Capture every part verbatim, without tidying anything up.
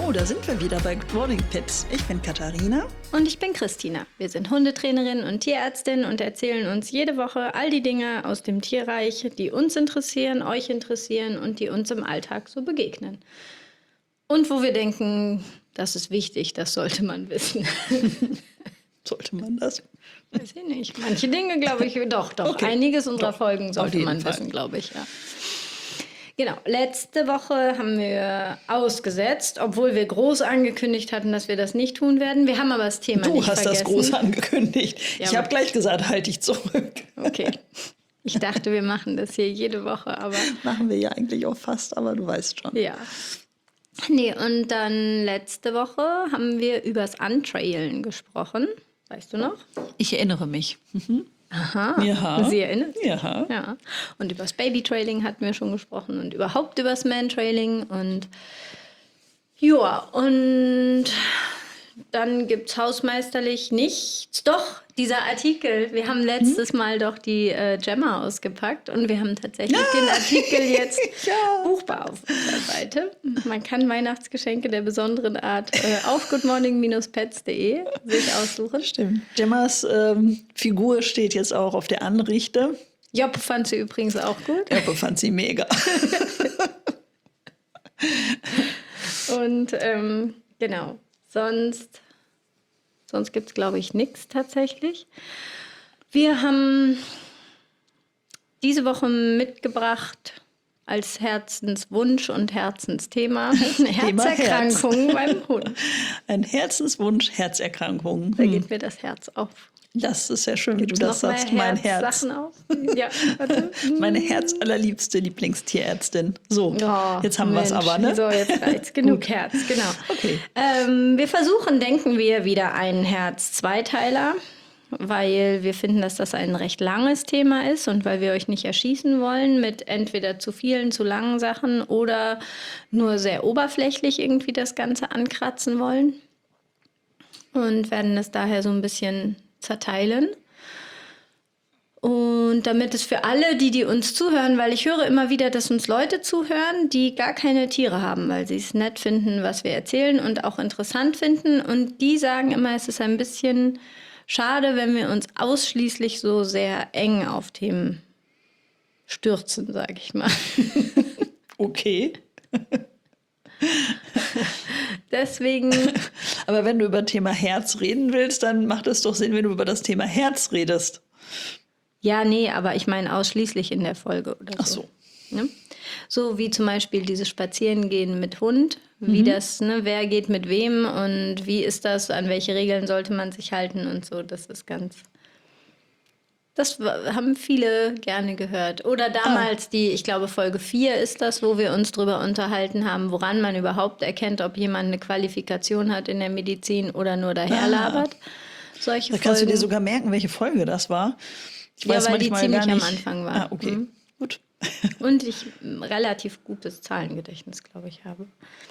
So, da sind wir wieder bei Good Morning Pets. Ich bin Katharina. Und ich bin Christina. Wir sind Hundetrainerin und Tierärztin und erzählen uns jede Woche all die Dinge aus dem Tierreich, die uns interessieren, euch interessieren und die uns im Alltag so begegnen. Und wo wir denken, das ist wichtig, das sollte man wissen. Sollte man das? Weiß ich nicht. Manche Dinge, glaube ich, doch, doch. Okay. Einiges unserer Doch, Folgen sollte man Fall. wissen, glaube ich, ja. Genau, letzte Woche haben wir ausgesetzt, obwohl wir groß angekündigt hatten, dass wir das nicht tun werden. Wir haben aber das Thema Du nicht hast vergessen. das groß angekündigt. Ja, ich habe gleich gesagt, halte dich zurück. Okay. Ich dachte, wir machen das hier jede Woche, aber... Machen wir ja eigentlich auch fast, aber du weißt schon. Ja. Nee, und dann letzte Woche haben wir übers Untrailen gesprochen. Weißt du noch? Ich erinnere mich. Mhm. Aha, Ja. Sie erinnern sich? Ja. Ja. Und übers Babytrailing hatten wir schon gesprochen und überhaupt übers Mantrailing und ja, und dann gibt es hausmeisterlich nichts. Doch, dieser Artikel. Wir haben letztes Mal doch die äh, Gemma ausgepackt und wir haben tatsächlich Ja. den Artikel jetzt Ja. buchbar auf unserer Seite. Man kann Weihnachtsgeschenke der besonderen Art äh, auf goodmorning Bindestrich pets punkt de sich aussuchen. Stimmt. Gemmas ähm, Figur steht jetzt auch auf der Anrichte. Job fand sie übrigens auch gut. Ja, fand sie mega. Und ähm, genau, sonst, sonst gibt es, glaube ich, nichts tatsächlich. Wir haben diese Woche mitgebracht als Herzenswunsch und Herzensthema eine Thema Herzerkrankung beim Hund. Ein Herzenswunsch, Herzerkrankung. Da Hm. geht mir das Herz auf. Das ist ja schön, wie du Gibt's das noch mehr sagst. Mein Herz. Herzsachen auf? Ja, warte. Meine herzallerliebste Lieblingstierärztin. So, Oh, jetzt haben wir es Mensch. aber, ne? So, jetzt reicht's. Genug Herz, genau. Okay. Ähm, wir versuchen, denken wir, wieder einen Herz-Zweiteiler, weil wir finden, dass das ein recht langes Thema ist und weil wir euch nicht erschießen wollen mit entweder zu vielen, zu langen Sachen oder nur sehr oberflächlich irgendwie das Ganze ankratzen wollen. Und werden es daher so ein bisschen zerteilen. Und damit es für alle, die, die uns zuhören, weil ich höre immer wieder, dass uns Leute zuhören, die gar keine Tiere haben, weil sie es nett finden, was wir erzählen und auch interessant finden. Und die sagen immer, es ist ein bisschen schade, wenn wir uns ausschließlich so sehr eng auf Themen stürzen, sage ich mal. Okay. Deswegen, Aber wenn du über Thema Herz reden willst, dann macht es doch Sinn, wenn du über das Thema Herz redest. ja, nee, aber ich meine ausschließlich in der Folge oder so. Ach so. Ne? So wie zum Beispiel dieses Spazierengehen mit Hund, wie Mhm. das, ne, wer geht mit wem und wie ist das, an welche Regeln sollte man sich halten und so, das ist ganz... Das wa- haben viele gerne gehört. Oder damals die, ich glaube Folge vier ist das, wo wir uns drüber unterhalten haben, woran man überhaupt erkennt, ob jemand eine Qualifikation hat in der Medizin oder nur daherlabert. Solche Da kannst du dir Folgen. sogar merken, welche Folge das war. Ich Ja, weil die manchmal ziemlich gar am nicht. Anfang war. Ah, okay. Mhm. Gut. Und ich ein relativ gutes Zahlengedächtnis, glaube ich, habe.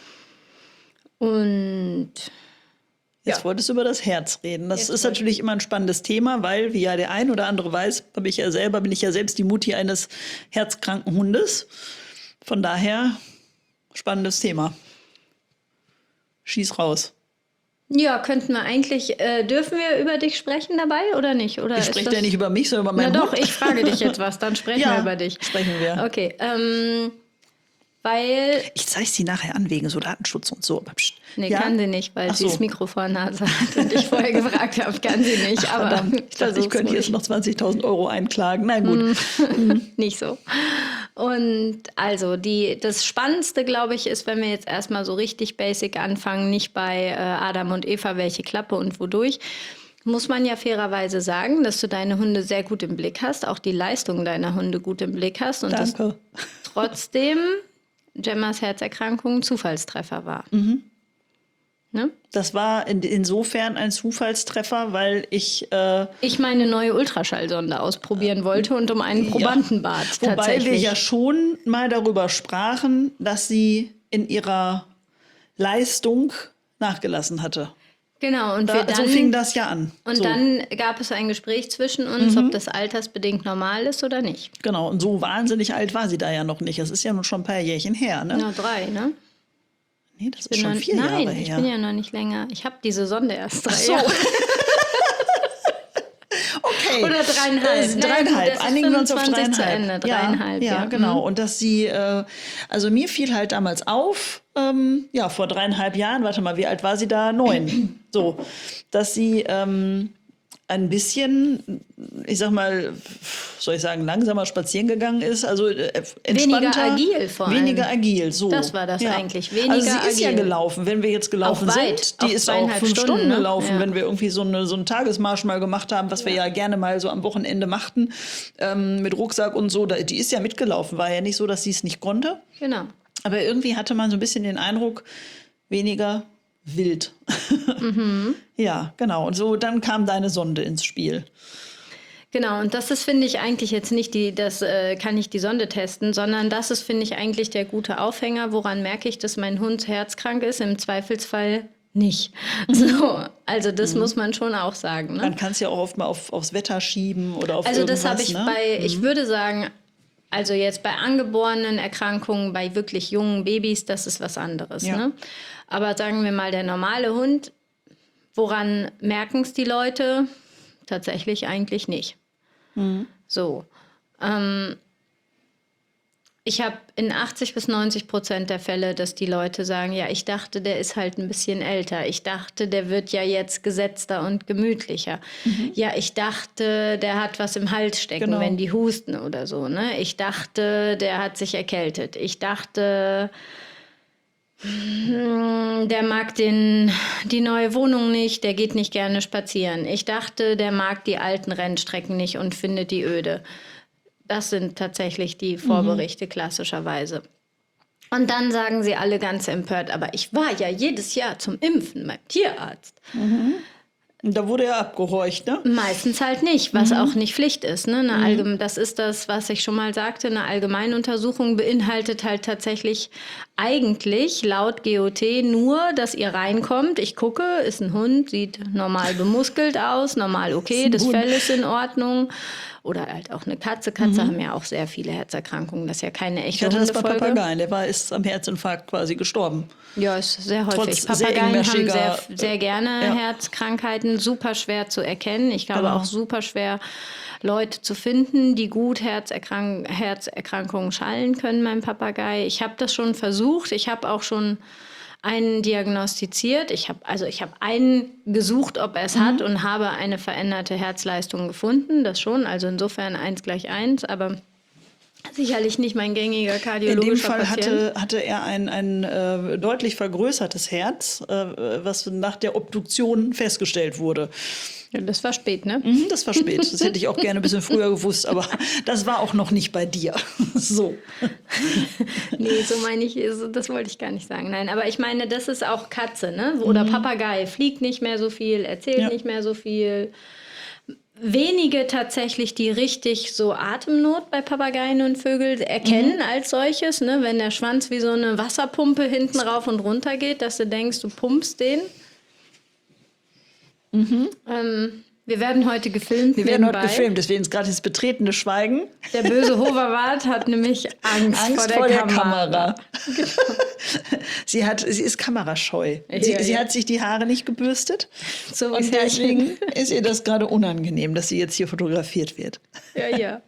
Und Jetzt Ja. wolltest du über das Herz reden. Das Jetzt ist wollte natürlich immer ein spannendes Thema, weil, wie ja der ein oder andere weiß, habe ich ja selber, bin ich ja selbst die Mutti eines herzkranken Hundes. Von daher, spannendes Thema. Schieß raus. ja, könnten wir eigentlich, äh, dürfen wir über dich sprechen dabei oder nicht? Oder Ich ist spreche das- ja nicht über mich, sondern über Na meinen doch, Hund. ich frage dich jetzt was, dann sprechen Ja, wir über dich. sprechen wir. Okay, ähm, weil, Ich zeige sie nachher an wegen so Datenschutz und so. Aber pst. nee, Ja? kann sie nicht, weil Ach sie so. das Mikro vor der Nase hat und ich vorher gefragt habe, kann sie nicht, Ach, aber verdammt. ich Ich dachte, ich versuch's könnte ruhig. jetzt noch zwanzigtausend Euro einklagen. Na gut. Nicht so. Und also die, das Spannendste, glaube ich, ist, wenn wir jetzt erstmal so richtig basic anfangen, nicht bei äh, Adam und Eva, welche Klappe und wodurch, muss man ja fairerweise sagen, dass du deine Hunde sehr gut im Blick hast, auch die Leistung deiner Hunde gut im Blick hast und dass Danke. trotzdem Gemmas Herzerkrankung ein Zufallstreffer war. Mhm. Ne? Das war in, insofern ein Zufallstreffer, weil ich, äh, Ich meine neue Ultraschallsonde ausprobieren wollte und um einen Ja. Probanden bat. wobei tatsächlich. wir ja schon mal darüber sprachen, dass sie in ihrer Leistung nachgelassen hatte. Genau, und Da, wir dann, so fing das ja an. und so. dann gab es ein Gespräch zwischen uns, Mhm. ob das altersbedingt normal ist oder nicht. Genau, und so wahnsinnig alt war sie da ja noch nicht. Das ist ja nun schon ein paar Jährchen her, ne? Na, drei, ne? Nee, das ist Bin schon noch, vier nein, Jahre ich her. bin ja noch nicht länger. Ich habe diese Sonde erst drei Ach so. Jahre. Okay. Oder dreieinhalb. Äh, Naja, dreieinhalb. gut, das ist Einigen wir uns auf fünfundzwanzig zu dreieinhalb. Ende. Dreieinhalb, ja, ja. ja, genau. Mhm. Und dass sie, äh, also mir fiel halt damals auf, ähm, ja, vor dreieinhalb Jahren, warte mal, wie alt war sie da? Neun. So, dass sie ähm, ein bisschen, ich sag mal, soll ich sagen, langsamer spazieren gegangen ist, also äh, entspannter. Weniger agil vor allem. Weniger agil, so. Das war das eigentlich, weniger Also sie ist ja agil. gelaufen, wenn wir jetzt gelaufen Auch weit, sind. Die auch ist auch zweieinhalb fünf Stunden, Stunden, ne? gelaufen, Ja. wenn wir irgendwie so, eine, so einen Tagesmarsch mal gemacht haben, was wir ja gerne mal so am Wochenende machten, ähm, mit Rucksack und so. Da, die ist ja mitgelaufen, war ja nicht so, dass sie es nicht konnte. Genau. Aber irgendwie hatte man so ein bisschen den Eindruck, weniger wild. Mhm. Ja, genau. Und so dann kam deine Sonde ins Spiel. Genau, und das ist, finde ich, eigentlich jetzt nicht die, das äh, kann ich die Sonde testen, sondern das ist, finde ich, eigentlich der gute Aufhänger. Woran merke ich, dass mein Hund herzkrank ist? Im Zweifelsfall nicht. So, also das mhm. muss man schon auch sagen. Ne? Man kann es ja auch oft mal auf, aufs Wetter schieben oder auf Also irgendwas. das habe ich ne? bei, mhm. ich würde sagen, also jetzt bei angeborenen Erkrankungen, bei wirklich jungen Babys, das ist was anderes. Ja. Ne? Aber sagen wir mal, der normale Hund, woran merken es die Leute? Tatsächlich eigentlich nicht. Mhm. So. Ähm, ich habe in achtzig bis neunzig Prozent der Fälle, dass die Leute sagen, ja, ich dachte, der ist halt ein bisschen älter. Ich dachte, der wird ja jetzt gesetzter und gemütlicher. Mhm. Ja, ich dachte, der hat was im Hals stecken, genau. wenn die husten oder so. Ne? Ich dachte, der hat sich erkältet. Ich dachte, der mag den, die neue Wohnung nicht, der geht nicht gerne spazieren. Ich dachte, der mag die alten Rennstrecken nicht und findet die öde. Das sind tatsächlich die Vorberichte mhm. klassischerweise. Und dann sagen sie alle ganz empört, aber ich war ja jedes Jahr zum Impfen beim Tierarzt. Mhm. Da wurde er abgehorcht, ne? Meistens halt nicht, was mhm. auch nicht Pflicht ist. Ne? Eine mhm. Allgeme- das ist das, was ich schon mal sagte. Eine Allgemeinuntersuchung beinhaltet halt tatsächlich eigentlich laut G O T nur, dass ihr reinkommt. Ich gucke, ist ein Hund, sieht normal bemuskelt aus, normal okay, das Fell ist in Ordnung. Oder halt auch eine Katze. Katze mhm. haben ja auch sehr viele Herzerkrankungen. Das ist ja keine echte Hundefolge. Ich hatte das bei Papageien. Der war, ist am Herzinfarkt quasi gestorben. Ja, ist sehr häufig. Trotz Papageien sehr haben sehr, sehr gerne ja. Herzkrankheiten. Super schwer zu erkennen. Ich glaube genau. auch super schwer, Leute zu finden, die gut Herzerkrank- Herzerkrankungen schallen können beim Papagei. Ich habe das schon versucht. Ich habe auch schon einen diagnostiziert. Ich habe also ich habe einen gesucht, ob er es mhm. hat und habe eine veränderte Herzleistung gefunden. Das schon, also insofern eins gleich eins, aber sicherlich nicht mein gängiger kardiologischer In dem Fall Patient. hatte, hatte er ein, ein äh, deutlich vergrößertes Herz, äh, was nach der Obduktion festgestellt wurde. Ja, das war spät, ne? Mhm, das war spät. Das hätte ich auch gerne ein bisschen früher gewusst, aber das war auch noch nicht bei dir. So. Nee, so meine ich, das wollte ich gar nicht sagen. Nein, aber ich meine, das ist auch Katze, ne? Oder mhm. Papagei. Fliegt nicht mehr so viel, erzählt ja. nicht mehr so viel. Wenige tatsächlich, die richtig so Atemnot bei Papageien und Vögeln erkennen mhm. als solches, ne? Wenn der Schwanz wie so eine Wasserpumpe hinten rauf und runter geht, dass du denkst, du pumpst den. Mhm. Ähm, wir werden heute gefilmt. Wir werden nebenbei. heute gefilmt, deswegen ist gerade das betretene Schweigen. Der böse Hoverwart hat nämlich Angst, Angst vor der, vor der Kamera. Kamera. Genau. sie, hat, sie ist kamerascheu. Ja, sie, ja. sie hat sich die Haare nicht gebürstet. So und deswegen ist ihr das gerade unangenehm, dass sie jetzt hier fotografiert wird. Ja, ja.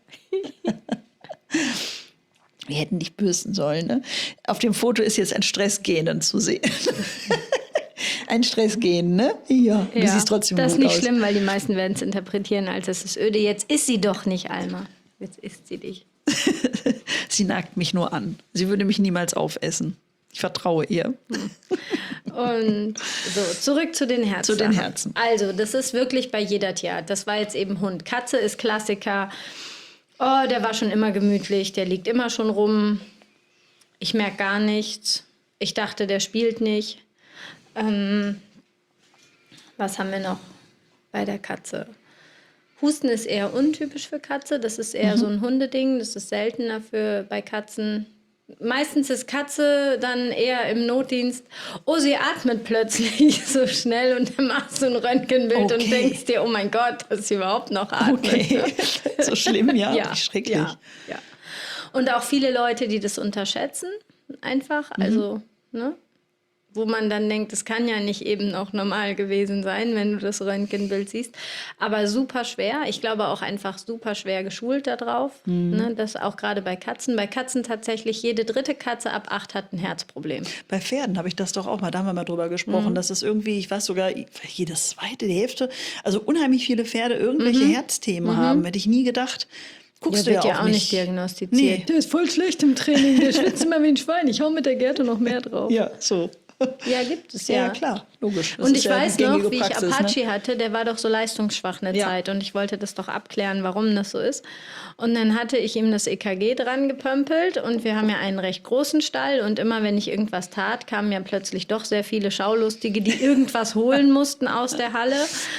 Wir hätten dich bürsten sollen. Ne? Auf dem Foto ist jetzt ein Stressgenen zu sehen. Ein Stressgen, ne? Ja, du ja, siehst trotzdem das ist gut nicht aus. schlimm, weil die meisten werden es interpretieren, als es ist öde. Jetzt ist sie doch nicht, Alma. Jetzt isst sie dich. Sie nagt mich nur an. Sie würde mich niemals aufessen. Ich vertraue ihr. Und so, zurück zu den Herzen. Zu den Herzen. Also, das ist wirklich bei jeder Tierart. Das war jetzt eben Hund. Katze ist Klassiker. Oh, der war schon immer gemütlich. Der liegt immer schon rum. Ich merke gar nichts. Ich dachte, der spielt nicht. Ähm, was haben wir noch bei der Katze? Husten ist eher untypisch für Katze. Das ist eher mhm. so ein Hundeding. Das ist seltener für, bei Katzen. Meistens ist Katze dann eher im Notdienst. Oh, sie atmet plötzlich so schnell und dann machst du ein Röntgenbild okay. und denkst dir, oh mein Gott, dass sie überhaupt noch atmet. Okay, so schlimm, ja, ja schrecklich. Ja, ja. Und auch viele Leute, die das unterschätzen, einfach. Also, mhm. ne? wo man dann denkt, das kann ja nicht eben auch normal gewesen sein, wenn du das Röntgenbild siehst. Aber super schwer. Ich glaube auch einfach super schwer geschult darauf. Mhm. Ne, das auch gerade bei Katzen. Bei Katzen tatsächlich jede dritte Katze ab acht hat ein Herzproblem. Bei Pferden habe ich das doch auch mal, da haben wir mal drüber gesprochen, mhm. dass es irgendwie, ich weiß sogar, jedes zweite, die Hälfte, also unheimlich viele Pferde irgendwelche mhm. Herzthemen mhm. haben. Hätte ich nie gedacht. Guckst der du wird ja ja auch auch nicht. nicht diagnostiziert. Nee. Der ist voll schlecht im Training, der schwitzt immer wie ein Schwein. Ich hau mit der Gerte noch mehr drauf. Ja, so. Ja, gibt es ja. Ja, klar, logisch. Das und ich ja weiß noch, wie Praxis, ich Apache ne? hatte, der war doch so leistungsschwach eine ja. Zeit und ich wollte das doch abklären, warum das so ist. Und dann hatte ich ihm das E K G dran gepömpelt und wir haben ja einen recht großen Stall und immer wenn ich irgendwas tat, kamen ja plötzlich doch sehr viele Schaulustige, die irgendwas holen mussten aus der Halle.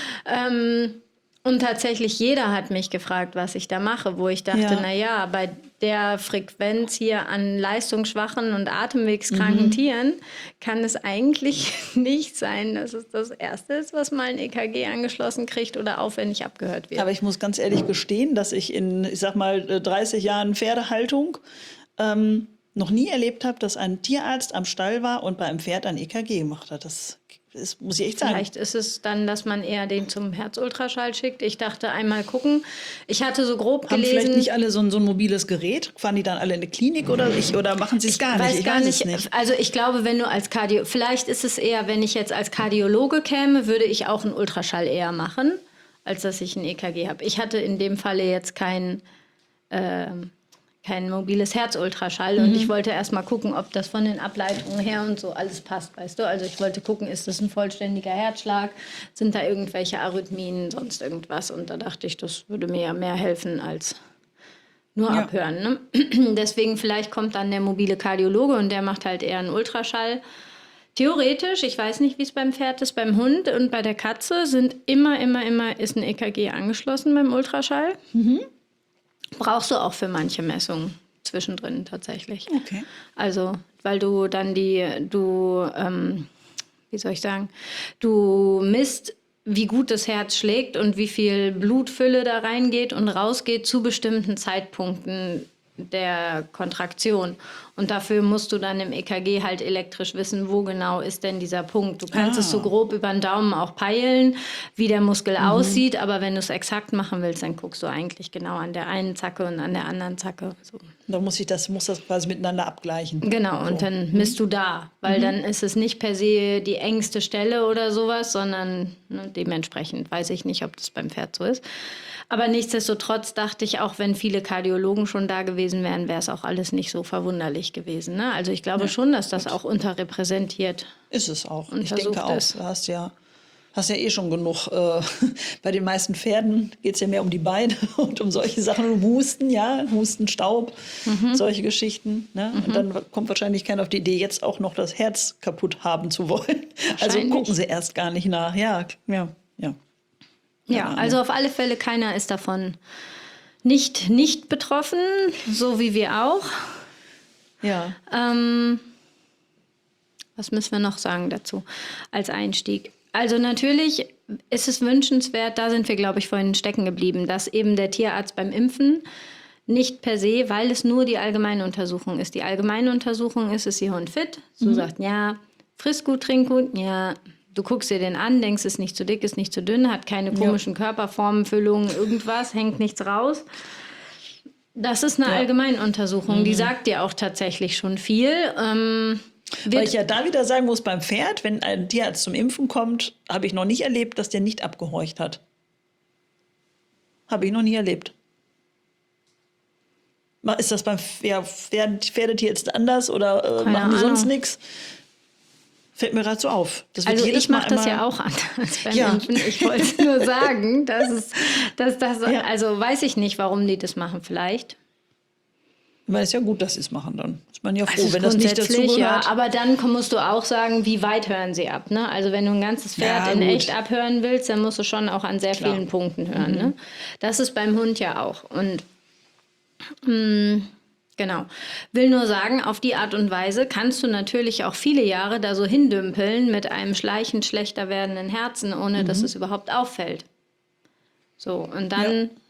Ähm, und tatsächlich jeder hat mich gefragt, was ich da mache, wo ich dachte, Ja. na ja, bei der Frequenz hier an leistungsschwachen und atemwegskranken mhm. Tieren kann es eigentlich nicht sein, dass es das Erste ist, was mal ein E K G angeschlossen kriegt oder aufwendig abgehört wird. Aber ich muss ganz ehrlich gestehen, dass ich in, ich sag mal, dreißig Jahren Pferdehaltung ähm, noch nie erlebt habe, dass ein Tierarzt am Stall war und bei einem Pferd ein E K G gemacht hat. Das Das muss ich echt sagen. Vielleicht ist es dann, dass man eher den zum Herzultraschall schickt. Ich dachte, einmal gucken. Ich hatte so grob Haben gelesen... vielleicht nicht alle so ein, so ein mobiles Gerät? Fahren die dann alle in eine Klinik oder, ich, oder machen sie es gar weiß nicht? Ich gar weiß nicht. es nicht. Also ich glaube, wenn du als Kardio... Vielleicht ist es eher, wenn ich jetzt als Kardiologe käme, würde ich auch einen Ultraschall eher machen, als dass ich ein E K G habe. Ich hatte in dem Falle jetzt kein... Äh, kein mobiles Herzultraschall mhm. und ich wollte erst mal gucken, ob das von den Ableitungen her und so alles passt, weißt du? Also ich wollte gucken, ist das ein vollständiger Herzschlag, sind da irgendwelche Arrhythmien, sonst irgendwas und da dachte ich, das würde mir ja mehr helfen als nur ja. abhören. Ne? Deswegen vielleicht kommt dann der mobile Kardiologe und der macht halt eher einen Ultraschall. Theoretisch, ich weiß nicht, wie es beim Pferd ist, beim Hund und bei der Katze sind immer, immer, immer ist ein E K G angeschlossen beim Ultraschall. Mhm. Brauchst du auch für manche Messungen zwischendrin tatsächlich. Okay. Also, weil du dann die, du, ähm, wie soll ich sagen, du misst, wie gut das Herz schlägt und wie viel Blutfülle da reingeht und rausgeht zu bestimmten Zeitpunkten der Kontraktion. Und dafür musst du dann im E K G halt elektrisch wissen, wo genau ist denn dieser Punkt. Du kannst ah. es so grob über den Daumen auch peilen, wie der Muskel mhm. aussieht, aber wenn du es exakt machen willst, dann guckst du eigentlich genau an der einen Zacke und an der anderen Zacke. So. Da muss ich das, muss das quasi miteinander abgleichen. Genau, und so. Dann misst du da, weil mhm. dann ist es nicht per se die engste Stelle oder sowas, sondern ne, dementsprechend weiß ich nicht, ob das beim Pferd so ist. Aber nichtsdestotrotz dachte ich, auch wenn viele Kardiologen schon da gewesen wären, wäre es auch alles nicht so verwunderlich gewesen. Ne? Also ich glaube ja, schon, dass das gut. auch unterrepräsentiert ist es auch. Ich denke auch, du hast ja, hast ja eh schon genug. Äh, bei den meisten Pferden geht es ja mehr um die Beine und um solche Sachen, um Husten, ja, Husten, Staub, mhm. solche Geschichten. Ne? Mhm. Und dann kommt wahrscheinlich keiner auf die Idee, jetzt auch noch das Herz kaputt haben zu wollen. Also gucken sie erst gar nicht nach. Ja, ja, ja. Ja, also auf alle Fälle, keiner ist davon nicht, nicht betroffen, so wie wir auch. Ja. Ähm, was müssen wir noch sagen dazu als Einstieg? Also natürlich ist es wünschenswert, da sind wir, glaube ich, vorhin stecken geblieben, dass eben der Tierarzt beim Impfen nicht per se, weil es nur die Allgemeinuntersuchung ist. Die Allgemeinuntersuchung ist, ist Ihr Hund fit? So mhm. sagt, ja, frisst gut, trinkt gut, ja. Du guckst dir den an, denkst, ist nicht zu dick, ist nicht zu dünn, hat keine komischen ja. Körperformen, Füllungen, irgendwas, hängt nichts raus. Das ist eine ja. Allgemeinuntersuchung, mhm. die sagt dir auch tatsächlich schon viel. Ähm, Weil ich ja da wieder sagen muss, beim Pferd, wenn ein Tierarzt zum Impfen kommt, habe ich noch nicht erlebt, dass der nicht abgehorcht hat. Habe ich noch nie erlebt. Ist das beim ja, Pferdetierarzt anders oder äh, machen die sonst nichts? Fällt mir gerade so auf. Das wird also jedes ich mache das Mal ja auch anders beim ja. Impfen. Ich wollte nur sagen, dass es, dass das, ja. also weiß ich nicht, warum die das machen vielleicht. Weil es ja gut, dass sie es machen dann. Ist man ja froh, also wenn das nicht dazu gehört. Ja, aber dann musst du auch sagen, wie weit hören sie ab. Ne? Also wenn du ein ganzes Pferd ja, in echt abhören willst, dann musst du schon auch an sehr Klar. vielen Punkten hören. Mhm. Ne? Das ist beim Hund ja auch. Und mh, genau. Will nur sagen, auf die Art und Weise kannst du natürlich auch viele Jahre da so hindümpeln mit einem schleichend schlechter werdenden Herzen, ohne mhm. dass es überhaupt auffällt. So, und dann... Ja.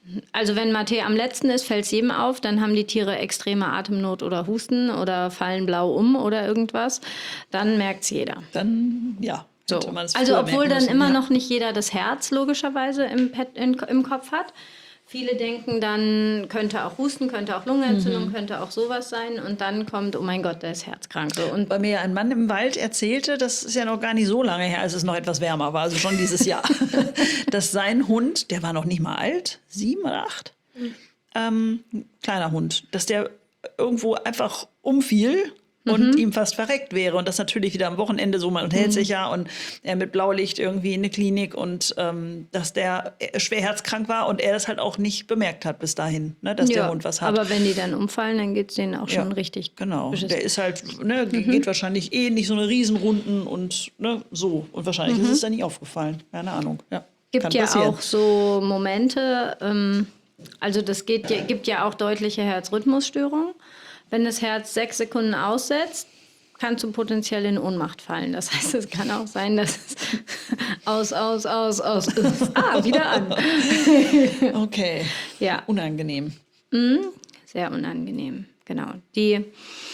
Also wenn Mate am letzten ist, fällt es jedem auf, dann haben die Tiere extreme Atemnot oder Husten oder fallen blau um oder irgendwas. Dann merkt es jeder. Dann, ja. So. hätte man es Also früher obwohl merken dann müssen, immer ja. noch nicht jeder das Herz logischerweise im, Pet, in, im Kopf hat. Viele denken dann, könnte auch Husten, könnte auch Lungenentzündung, Mhm. könnte auch sowas sein. Und dann kommt, oh mein Gott, der ist herzkrank. So. Und Bei mir ein Mann im Wald erzählte, das ist ja noch gar nicht so lange her, als es noch etwas wärmer war, also schon dieses Jahr, dass sein Hund, der war noch nicht mal alt, sieben oder acht, Mhm. ähm, kleiner Hund, dass der irgendwo einfach umfiel und Mhm. ihm fast verreckt wäre. Und das natürlich wieder am Wochenende so, man hält sich ja und er mit Blaulicht irgendwie in eine Klinik und ähm, dass der schwer herzkrank war und er das halt auch nicht bemerkt hat bis dahin, ne, dass der Hund was hat. aber wenn die dann umfallen, dann geht es denen auch schon Ja, richtig Genau, beschissen. der ist halt, ne, Mhm. geht wahrscheinlich eh nicht so eine Riesenrunden und ne, so. Und wahrscheinlich ist es dann nie aufgefallen. Keine Ahnung. Ja, Mhm. Gibt kann ja passieren. auch so Momente, ähm, also das geht, ja- gibt ja auch deutliche Herzrhythmusstörungen. Wenn das Herz sechs Sekunden aussetzt, kannst du potenziell in Ohnmacht fallen. Das heißt, es kann auch sein, dass es aus, aus, aus, aus, ah, wieder an. Okay, Ja, unangenehm. sehr unangenehm, genau. Die,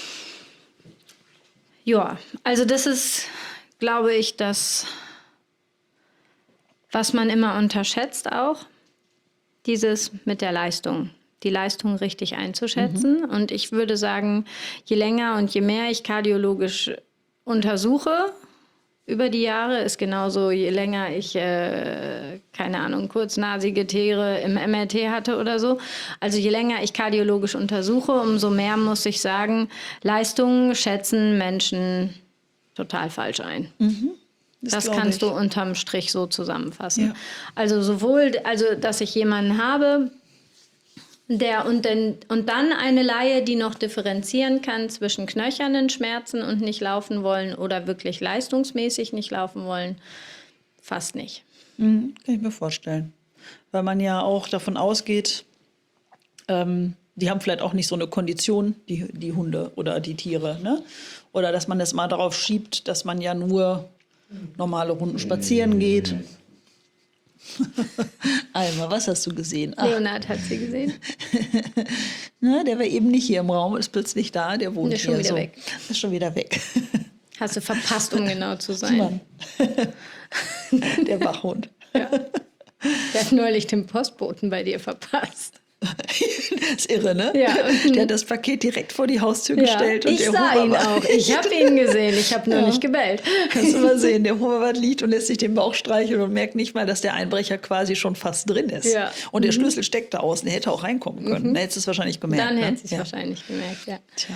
ja, also das ist, glaube ich, das, was man immer unterschätzt auch, dieses mit der Leistung, die Leistung richtig einzuschätzen. Und ich würde sagen, je länger und je mehr ich kardiologisch untersuche über die Jahre, ist genauso, je länger ich, äh, keine Ahnung, kurznasige Tiere im M R T hatte oder so. Also je länger ich kardiologisch untersuche, umso mehr muss ich sagen, Leistungen schätzen Menschen total falsch ein. Das glaub kannst ich. du unterm Strich so zusammenfassen. Ja. Also sowohl, also dass ich jemanden habe, der und, den, und dann eine Laie, die noch differenzieren kann zwischen knöchernen Schmerzen und nicht laufen wollen oder wirklich leistungsmäßig nicht laufen wollen, fast nicht. Mhm, kann ich mir vorstellen. Weil man ja auch davon ausgeht, ähm, die haben vielleicht auch nicht so eine Kondition, die, die Hunde oder die Tiere. Ne? Oder dass man das mal darauf schiebt, dass man ja nur normale Runden spazieren geht. Alma, was hast du gesehen? Ach, Leonard hat sie gesehen. na, der war eben nicht hier im Raum, ist plötzlich da, der wohnt Der ist schon hier. wieder so. weg. Ist schon wieder weg. Hast du verpasst, um genau zu sein. Mann. Der Wachhund. Ja. Der hat neulich den Postboten bei dir verpasst. Das ist irre, ne? Ja. Der hat das Paket direkt vor die Haustür gestellt. Und ich der sah ihn Hoverwart- auch. Ich habe ihn gesehen. Ich habe nur Ja. nicht gebellt. Kannst du mal sehen, der Hoverwart liegt und lässt sich den Bauch streicheln und merkt nicht mal, dass der Einbrecher quasi schon fast drin ist. Ja. Und der Schlüssel steckt da außen, der hätte auch reinkommen können. Da hättest du es wahrscheinlich gemerkt. Dann ne? hätte sie es ja. wahrscheinlich gemerkt, ja. Tja.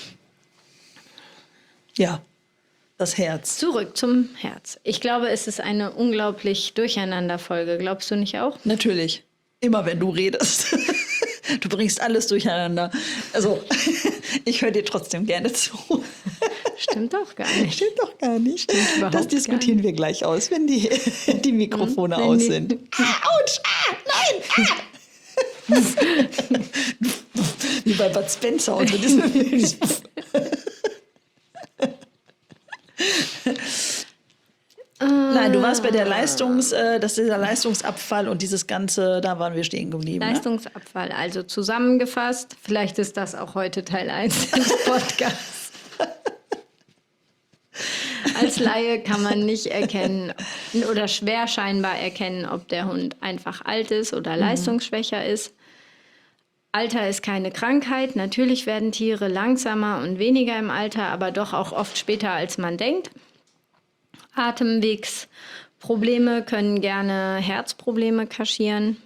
Ja, das Herz. Zurück zum Herz. Ich glaube, es ist eine unglaublich Durcheinanderfolge. Glaubst du nicht auch? Natürlich. Immer wenn du redest. Du bringst alles durcheinander. Also, ich höre dir trotzdem gerne zu. Stimmt doch gar nicht. Stimmt doch gar nicht. überhaupt Das diskutieren wir gleich aus, wenn die, die Mikrofone Wenn aus die- sind. Ah, Autsch! Ah, nein! Ah! Wie bei Bud Spencer und so. dieses- Nein, du warst bei der Leistungs, äh, das ist dieser Leistungsabfall und dieses Ganze, da waren wir stehen geblieben. Ne? Leistungsabfall, also zusammengefasst, vielleicht ist das auch heute Teil eins des Podcasts. Als Laie kann man nicht erkennen oder schwer scheinbar erkennen, ob der Hund einfach alt ist oder leistungsschwächer ist. Alter ist keine Krankheit. Natürlich werden Tiere langsamer und weniger im Alter, aber doch auch oft später, als man denkt. Atemwegsprobleme können gerne Herzprobleme kaschieren.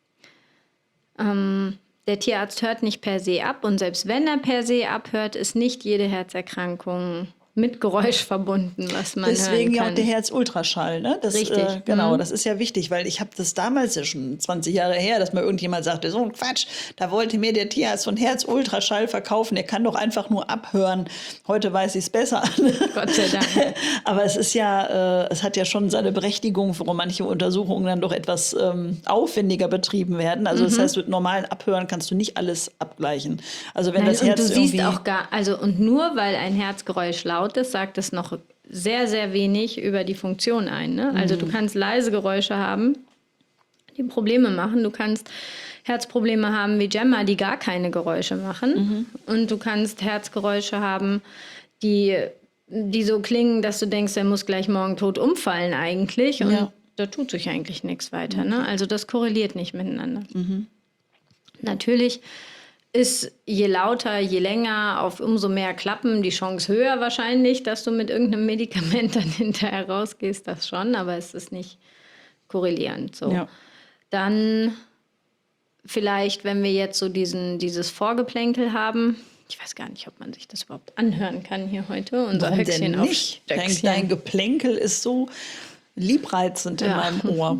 Ähm, der Tierarzt hört nicht per se ab und selbst wenn er per se abhört, ist nicht jede Herzerkrankung mit Geräusch verbunden, was man Deswegen hören ja kann. auch der Herzultraschall, ne? Das, Richtig. Äh, genau, Mhm. das ist ja wichtig, weil ich habe das damals ja schon zwanzig Jahre her, dass mal irgendjemand sagte, so ein Quatsch, da wollte mir der Tierarzt von Herzultraschall verkaufen, der kann doch einfach nur abhören. Heute weiß ich es besser. Gott sei Dank. Aber es ist ja, äh, es hat ja schon seine Berechtigung, warum manche Untersuchungen dann doch etwas ähm, aufwendiger betrieben werden. Also das heißt, mit normalen Abhören kannst du nicht alles abgleichen. Also wenn Nein, das und Herz du siehst irgendwie auch gar, also und nur weil ein Herzgeräusch laut ist, sagt es noch sehr, sehr wenig über die Funktion ein. Ne? Also du kannst leise Geräusche haben, die Probleme machen. Du kannst Herzprobleme haben wie Gemma, die gar keine Geräusche machen. Mhm. Und du kannst Herzgeräusche haben, die, die so klingen, dass du denkst, er muss gleich morgen tot umfallen eigentlich. Und ja. da tut sich eigentlich nichts weiter. Ne? Also das korreliert nicht miteinander. Mhm. Natürlich ist je lauter, je länger, auf umso mehr Klappen die Chance höher wahrscheinlich, dass du mit irgendeinem Medikament dann hinterher rausgehst, das schon, aber es ist nicht korrelierend. So. Ja. Dann vielleicht, wenn wir jetzt so diesen, dieses Vorgeplänkel haben, ich weiß gar nicht, ob man sich das überhaupt anhören kann hier heute. Unser Warum Höchstchen denn nicht? Auf Dein, dein Geplänkel ist so liebreizend ja. in meinem Ohr.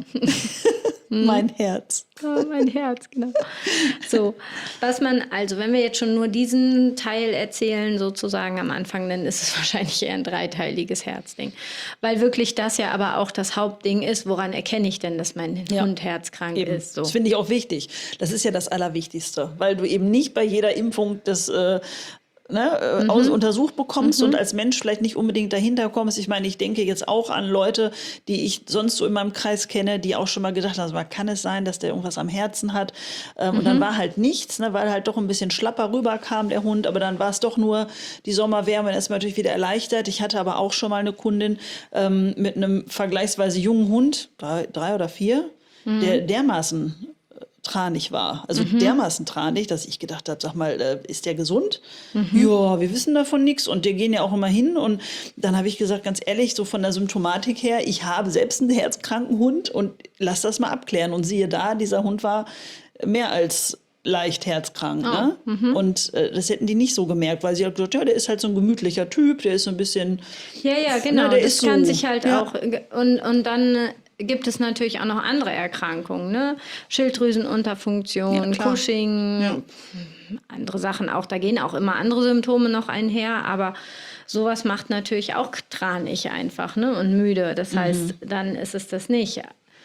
Mein Herz. Oh, mein Herz, genau. So, was man, also wenn wir jetzt schon nur diesen Teil erzählen, sozusagen am Anfang, dann ist es wahrscheinlich eher ein dreiteiliges Herzding. Weil wirklich das ja aber auch das Hauptding ist, woran erkenne ich denn, dass mein ja. Hund herzkrank eben. ist. So. Das finde ich auch wichtig. Das ist ja das Allerwichtigste, weil du eben nicht bei jeder Impfung das äh, Ne, mhm. aus untersucht bekommst mhm. und als Mensch vielleicht nicht unbedingt dahinter kommst. Ich meine, ich denke jetzt auch an Leute, die ich sonst so in meinem Kreis kenne, die auch schon mal gedacht haben, also, kann es sein, dass der irgendwas am Herzen hat? Ähm, mhm. Und dann war halt nichts, ne, weil halt doch ein bisschen schlapper rüberkam, der Hund. Aber dann war es doch nur die Sommerwärme. Dann ist man natürlich wieder erleichtert. Ich hatte aber auch schon mal eine Kundin ähm, mit einem vergleichsweise jungen Hund, drei, drei oder vier, mhm. der dermaßen tranig war. Also mhm. dermaßen tranig, dass ich gedacht habe, sag mal, äh, ist der gesund? Mhm. Ja, wir wissen davon nichts und die gehen ja auch immer hin. Und dann habe ich gesagt, ganz ehrlich, so von der Symptomatik her, ich habe selbst einen herzkranken Hund und lass das mal abklären. Und siehe da, dieser Hund war mehr als leicht herzkrank. Oh. Ne? Mhm. Und äh, das hätten die nicht so gemerkt, weil sie halt gesagt, ja, der ist halt so ein gemütlicher Typ, der ist so ein bisschen... Ja, ja, genau, ne, der das ist kann so, sich halt ja. auch... Und, und dann... gibt es natürlich auch noch andere Erkrankungen, ne? Schilddrüsenunterfunktion, ja, Cushing, ja. andere Sachen auch. Da gehen auch immer andere Symptome noch einher, aber sowas macht natürlich auch tranig einfach, ne? Und müde. Das heißt, mhm. dann ist es das nicht.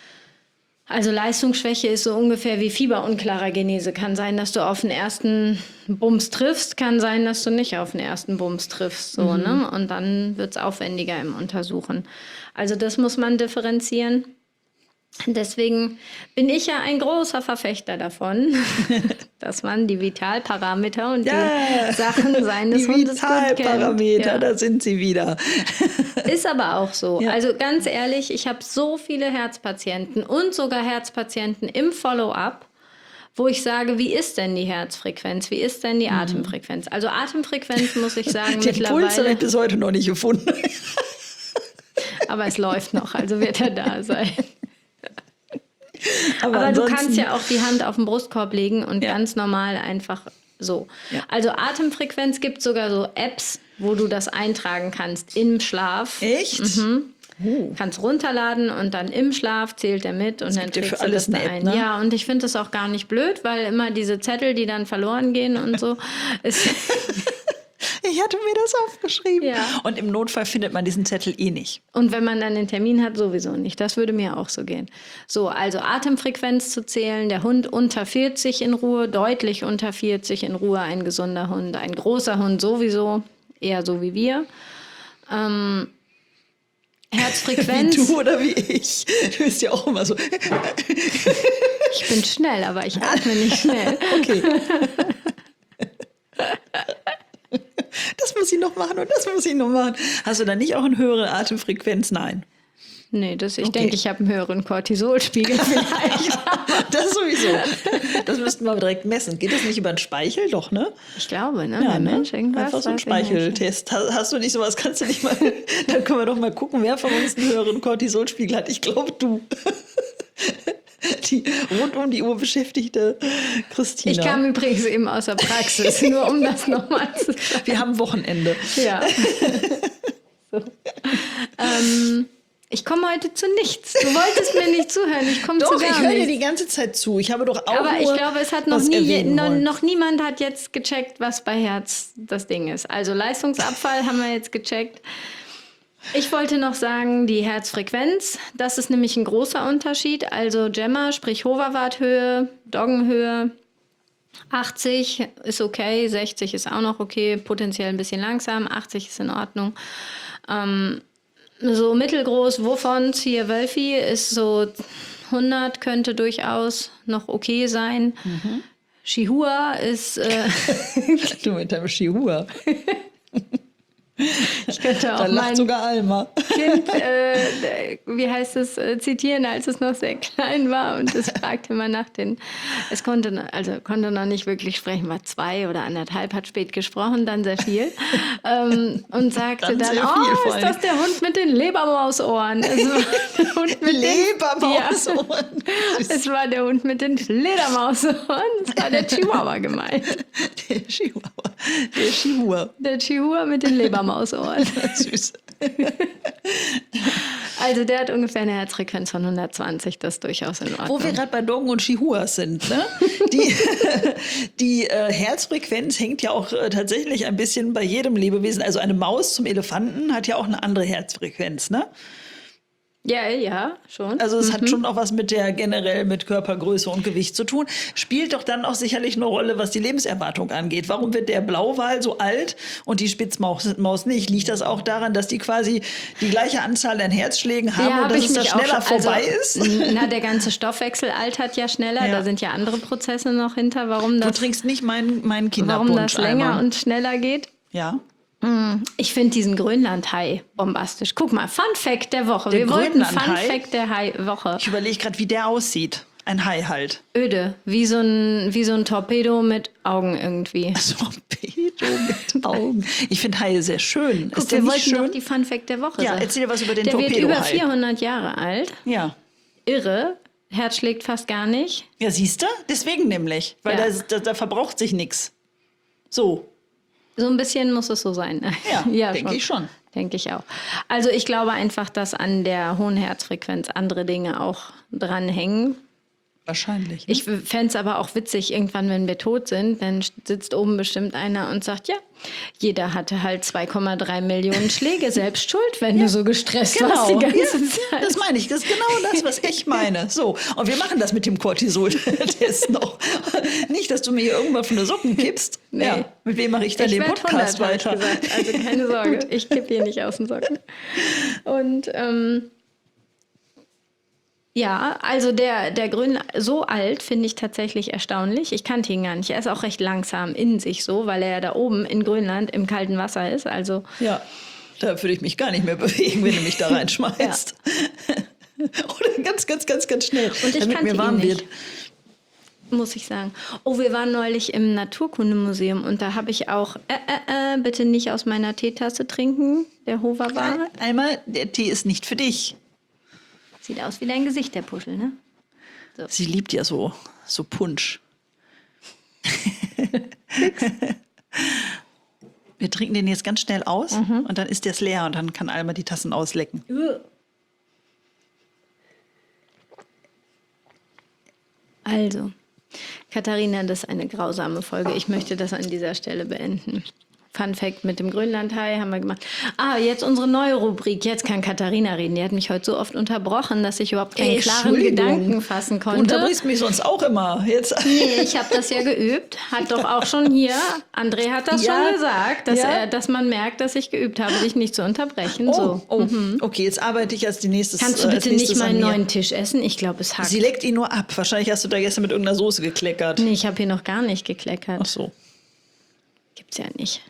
Also Leistungsschwäche ist so ungefähr wie fieberunklarer Genese. Kann sein, dass du auf den ersten Bums triffst, kann sein, dass du nicht auf den ersten Bums triffst. So, mhm. ne? Und dann wird es aufwendiger im Untersuchen. Also das muss man differenzieren. Deswegen bin ich ja ein großer Verfechter davon, dass man die Vitalparameter und ja, die Sachen seines die Hundes gut kennt. Vitalparameter, ja. Da sind sie wieder. Ist aber auch so. Ja. Also ganz ehrlich, ich habe so viele Herzpatienten und sogar Herzpatienten im Follow-up, wo ich sage, wie ist denn die Herzfrequenz, wie ist denn die mhm. Atemfrequenz? Also Atemfrequenz, muss ich sagen, den mittlerweile... Puls habe ich bis heute noch nicht gefunden. Aber es läuft noch, also wird er da sein. Aber, Aber du kannst ja auch die Hand auf den Brustkorb legen und ja. ganz normal einfach so. Ja. Also Atemfrequenz gibt sogar so Apps, wo du das eintragen kannst im Schlaf. Echt? Mhm. Uh. Kannst runterladen und dann im Schlaf zählt er mit und das dann trägst du das da ein. Ne? Ja, und ich finde das auch gar nicht blöd, weil immer diese Zettel, die dann verloren gehen und so. ist Ich hatte mir das aufgeschrieben. Ja. Und im Notfall findet man diesen Zettel eh nicht. Und wenn man dann den Termin hat, sowieso nicht. Das würde mir auch so gehen. So, also Atemfrequenz zu zählen. Der Hund unter vierzig in Ruhe, deutlich unter vierzig in Ruhe, ein gesunder Hund. Ein großer Hund sowieso, eher so wie wir. Ähm, Herzfrequenz. Wie du oder wie ich. Du bist ja auch immer so. Ich bin schnell, aber ich atme nicht schnell. Okay. Das muss ich noch machen und das muss ich noch machen. Hast du dann nicht auch eine höhere Atemfrequenz? Nein. Nee, das, ich okay. denke, ich habe einen höheren Cortisolspiegel vielleicht. Das sowieso. Das müssten wir direkt messen. Geht das nicht über den Speichel? Doch, ne? Ich glaube, ne? Ja, Bei ne? Mensch, irgendwas. Einfach so ein Speicheltest. Hast, hast du nicht sowas? Kannst du nicht mal... Dann können wir doch mal gucken, wer von uns einen höheren Cortisolspiegel hat. Ich glaube, du. Die rund um die Uhr beschäftigte Christina. Ich kam übrigens eben aus der Praxis, nur um das nochmal zu sagen. Wir haben Wochenende. Ja. So. ähm, ich komme heute zu nichts. Du wolltest mir nicht zuhören, ich komme zu gar nichts. Doch, ich höre dir die ganze Zeit zu. Ich habe doch auch Aber nur ich glaube, es hat noch, nie, noch, noch niemand hat jetzt gecheckt, was bei Herz das Ding ist. Also Leistungsabfall haben wir jetzt gecheckt. Ich wollte noch sagen, die Herzfrequenz, das ist nämlich ein großer Unterschied. Also Gemma, sprich Hoverwarthöhe, Doggenhöhe, achtzig ist okay, sechzig ist auch noch okay, potenziell ein bisschen langsam, achtzig ist in Ordnung. Ähm, so mittelgroß, wovon hier Wölfi ist so hundert könnte durchaus noch okay sein. Mhm. Chihuahua ist... Äh, du mit deinem Chihuahua. Ich könnte auch da lacht mein sogar Alma. Kind, äh, wie heißt es, äh, zitieren, als es noch sehr klein war. Und es fragte immer nach den, es konnte, also konnte noch nicht wirklich sprechen, war zwei oder anderthalb, hat spät gesprochen, dann sehr viel. ähm, und sagte dann, dann oh, ist das der Hund mit den Lebermausohren? Es war der Hund mit Lebermausohren? Den, ja, es war der Hund mit den Fledermausohren. Es war der Chihuahua gemeint. Der Chihuahua. Der Chihuahua. Der Chihuahua mit den Lebermausohren. Süß. Also der hat ungefähr eine Herzfrequenz von hundertzwanzig, das ist durchaus in Ordnung. Wo wir gerade bei Doggen und Chihuahuas sind, ne? Die, die äh, Herzfrequenz hängt ja auch äh, tatsächlich ein bisschen bei jedem Lebewesen. Also eine Maus zum Elefanten hat ja auch eine andere Herzfrequenz, ne? Ja, ja, schon. Also es mhm. hat schon auch was mit der generell mit Körpergröße und Gewicht zu tun. Spielt doch dann auch sicherlich eine Rolle, was die Lebenserwartung angeht. Warum wird der Blauwal so alt und die Spitzmaus Maus nicht? Liegt das auch daran, dass die quasi die gleiche Anzahl an Herzschlägen haben ja, und hab dass es da schneller schon, vorbei also, ist? Na, der ganze Stoffwechsel altert ja schneller. Ja. Da sind ja andere Prozesse noch hinter. Warum das, du trinkst nicht meinen mein Kinderpunsch. Warum das länger einmal. und schneller geht? Ja. Ich finde diesen Grönlandhai bombastisch. Guck mal, Fun Fact der Woche. Der Wir wollten Fun Grönlandhai? Fact der Hai Woche. Ich überlege gerade, wie der aussieht. Ein Hai halt. Öde, wie so ein, wie so ein Torpedo mit Augen irgendwie. Torpedo mit Augen. Ich finde Haie sehr schön. Guck, ist der wir nicht wollten schön? doch die Fun Fact der Woche Ja, sagen. erzähl dir was über den der Torpedo-Hai. Der wird über vierhundert Jahre alt. Ja. Irre. Herz schlägt fast gar nicht. Ja, siehst du? Deswegen nämlich. Weil Ja. da, da, da verbraucht sich nichts. So. So ein bisschen muss es so sein. Ja, ja denke ich schon. Denke ich auch. Also ich glaube einfach, dass an der hohen Herzfrequenz andere Dinge auch dranhängen. Wahrscheinlich. Ne? Ich fände es aber auch witzig, irgendwann, wenn wir tot sind, dann sitzt oben bestimmt einer und sagt, ja, jeder hatte halt zwei Komma drei Millionen Schläge, selbst schuld, wenn ja. du so gestresst genau. warst die ganze ja. Zeit. Das meine ich, das ist genau das, was ich meine. So, und wir machen das mit dem Cortisol-Test noch. Nicht, dass du mir hier irgendwann von der Socken kippst. Nee. Ja. Mit wem mache ich dann ich den Podcast hundert, weiter? Gesagt. Also keine Sorge, ich kippe hier nicht aus den Socken. Und ähm, ja, also der, der Grün, so alt finde ich tatsächlich erstaunlich. Ich kannte ihn gar nicht. Er ist auch recht langsam in sich so, weil er ja da oben in Grönland im kalten Wasser ist. Also ja, da würde ich mich gar nicht mehr bewegen, wenn du mich da reinschmeißt. Ja. Oder ganz, ganz, ganz, ganz schnell, und ich damit mir warm wird. Muss ich sagen. Oh, wir waren neulich im Naturkundemuseum und da habe ich auch, äh, äh, äh, bitte nicht aus meiner Teetasse trinken, der Hover war. Einmal, der Tee ist nicht für dich. Sieht aus wie dein Gesicht, der Puschel, ne? So. Sie liebt ja so, so Punsch. Wir trinken den jetzt ganz schnell aus mhm. und dann ist der leer und dann kann Alma die Tassen auslecken. Also, Katharina, das ist eine grausame Folge. Ich möchte das an dieser Stelle beenden. Fun Fact mit dem Grönlandhai haben wir gemacht. Ah, jetzt unsere neue Rubrik. Jetzt kann Katharina reden. Die hat mich heute so oft unterbrochen, dass ich überhaupt keinen klaren Gedanken fassen konnte. Du unterbrichst mich sonst auch immer. Jetzt. Nee, ich habe das ja geübt. Hat doch auch schon hier, André hat das ja, schon gesagt, dass, ja. er, dass man merkt, dass ich geübt habe, dich nicht zu unterbrechen. Oh, so. oh. Mhm. Okay, jetzt arbeite ich als die nächste. Kannst du bitte nicht meinen neuen Tisch essen? Ich glaube, es hackt. Sie leckt ihn nur ab. Wahrscheinlich hast du da gestern mit irgendeiner Soße gekleckert. Nee, ich habe hier noch gar nicht gekleckert. Ach so. Gibt's ja nicht.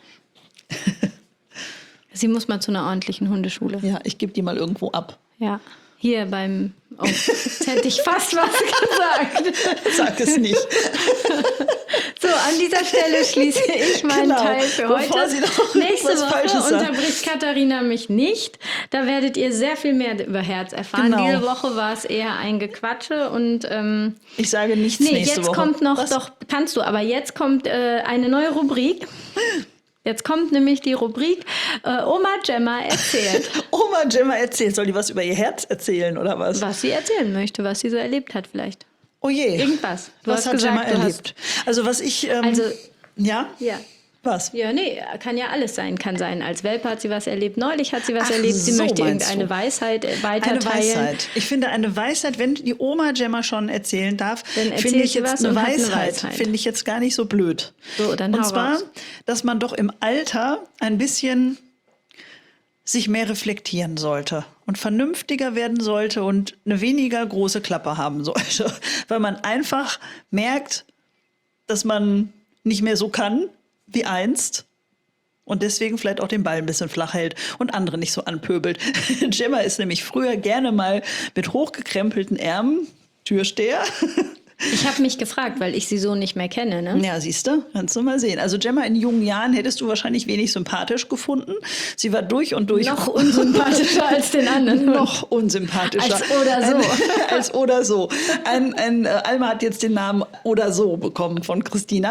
Sie muss mal zu einer ordentlichen Hundeschule. Ja, ich gebe die mal irgendwo ab. Ja, hier beim... Oh, jetzt hätte ich fast was gesagt. Sag es nicht. So, an dieser Stelle schließe ich meinen genau. Teil für Bevor heute. Sie noch Nächste was Woche Falsches unterbricht Katharina mich nicht. Da werdet ihr sehr viel mehr über Herz erfahren. Genau. Diese Woche war es eher ein Gequatsche und... Ähm, ich sage nichts nee, nächste jetzt Woche. kommt noch... Was? Doch, kannst du, aber jetzt kommt äh, eine neue Rubrik. Jetzt kommt nämlich die Rubrik äh, Oma Gemma erzählt. Oma Gemma erzählt. Soll die was über ihr Herz erzählen oder was? Was sie erzählen möchte, was sie so erlebt hat vielleicht. Oh je. Irgendwas. Du was hast hat gesagt, Gemma du erlebt? Also was ich... Ähm, Also, ja? Ja. Was? Ja, nee, kann ja alles sein. Kann sein, als Welpe hat sie was erlebt, neulich hat sie was Ach, erlebt, sie so möchte meinst irgendeine du. Weisheit weiterteilen. Eine Weisheit. Ich finde eine Weisheit, wenn die Oma Gemma schon erzählen darf, Dann erzählt finde ich sie jetzt was eine und hat eine Weisheit, Weisheit. finde ich jetzt gar nicht so blöd. So, dann Und hau zwar, raus. dass man doch im Alter ein bisschen sich mehr reflektieren sollte und vernünftiger werden sollte und eine weniger große Klappe haben sollte. Weil man einfach merkt, dass man nicht mehr so kann wie einst und deswegen vielleicht auch den Ball ein bisschen flach hält und andere nicht so anpöbelt. Gemma ist nämlich früher gerne mal mit hochgekrempelten Ärmeln, Türsteher. Ich habe mich gefragt, weil ich sie so nicht mehr kenne. Ne? Ja, siehst du, kannst du mal sehen. Also Gemma in jungen Jahren hättest du wahrscheinlich wenig sympathisch gefunden. Sie war durch und durch... Noch unsympathischer als den anderen. Noch unsympathischer. Als oder so. Ein, als oder so. Ein, ein, äh, Alma hat jetzt den Namen oder so bekommen von Christina.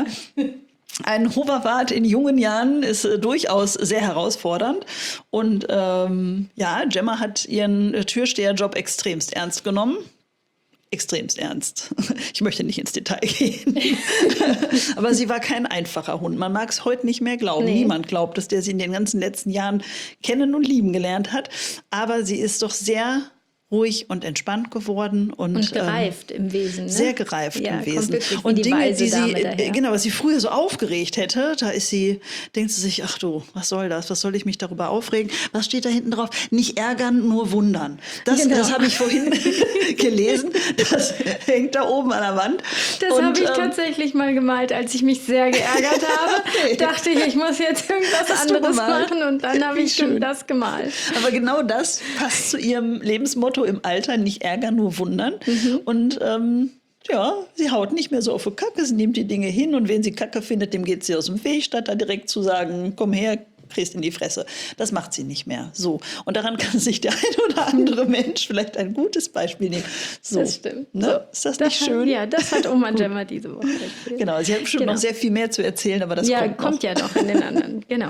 Ein Hoverwart in jungen Jahren ist äh, durchaus sehr herausfordernd. Und ähm, ja, Gemma hat ihren äh, Türsteherjob extremst ernst genommen. Extremst ernst. Ich möchte nicht ins Detail gehen. Aber sie war kein einfacher Hund. Man mag es heute nicht mehr glauben. Nee. Niemand glaubt, dass der sie in den ganzen letzten Jahren kennen und lieben gelernt hat. Aber sie ist doch sehr ruhig und entspannt geworden. Und, und gereift ähm, im Wesen. Ne? Sehr gereift ja, im Wesen. Und die Dinge, Weise die sie, daher. genau, was sie früher so aufgeregt hätte, da ist sie, denkt sie sich, ach du, was soll das? Was soll ich mich darüber aufregen? Was steht da hinten drauf? Nicht ärgern, nur wundern. Das, genau. das habe ich vorhin gelesen. Das hängt da oben an der Wand. Das habe ich ähm, tatsächlich mal gemalt, als ich mich sehr geärgert habe. Okay. Dachte ich, ich muss jetzt irgendwas Hast anderes machen und dann habe ich schön das gemalt. Aber genau das passt zu ihrem Lebensmotto im Alter, nicht ärgern, nur wundern. Mhm. Und ähm, ja, sie haut nicht mehr so auf die Kacke, sie nimmt die Dinge hin und wen sie Kacke findet, dem geht sie aus dem Weg, statt da direkt zu sagen, komm her, kriegst in die Fresse. Das macht sie nicht mehr. So. Und daran kann sich der ein oder andere Mensch vielleicht ein gutes Beispiel nehmen. So. Das stimmt. Ne? So. Ist das, das nicht hat, schön? Ja, das hat Oma Gemma diese Woche erzählt. Genau, sie hat bestimmt genau. noch sehr viel mehr zu erzählen, aber das ja, kommt, kommt noch. ja noch in den anderen. Genau.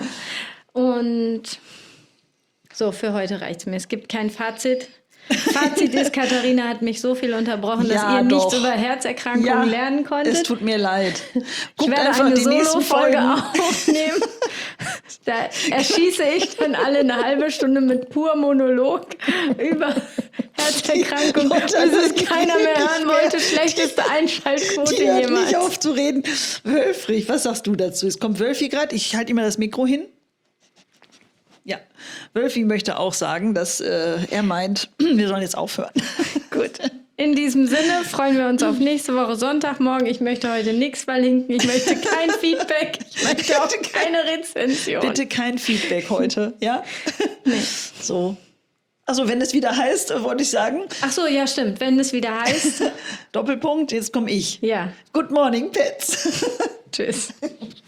Und so, für heute reicht es mir. Es gibt kein Fazit. Fazit ist, Katharina hat mich so viel unterbrochen, dass ja, ihr doch. nichts über Herzerkrankungen ja, lernen konntet. Es tut mir leid. Guckt ich werde einfach eine die Solo-Folge aufnehmen. Da erschieße ich dann alle eine halbe Stunde mit pur Monolog über Herzerkrankungen, bis es keiner mehr hören wollte. Schlechteste Einschaltquote die hört jemals. Nicht auf zu reden. Wölfrich, was sagst du dazu? Es kommt Wölfi gerade. Ich halte immer das Mikro hin. Ja, Wölfi möchte auch sagen, dass äh, er meint, wir sollen jetzt aufhören. Gut. In diesem Sinne freuen wir uns auf nächste Woche Sonntagmorgen. Ich möchte heute nichts verlinken. Ich möchte kein Feedback. Ich möchte auch keine Rezension. Bitte kein Feedback heute, ja? Nee. So. Also wenn es wieder heißt, äh, wollte ich sagen. Ach so, ja, stimmt. Wenn es wieder heißt. Doppelpunkt, jetzt komme ich. Ja. Good morning, Pets. Tschüss.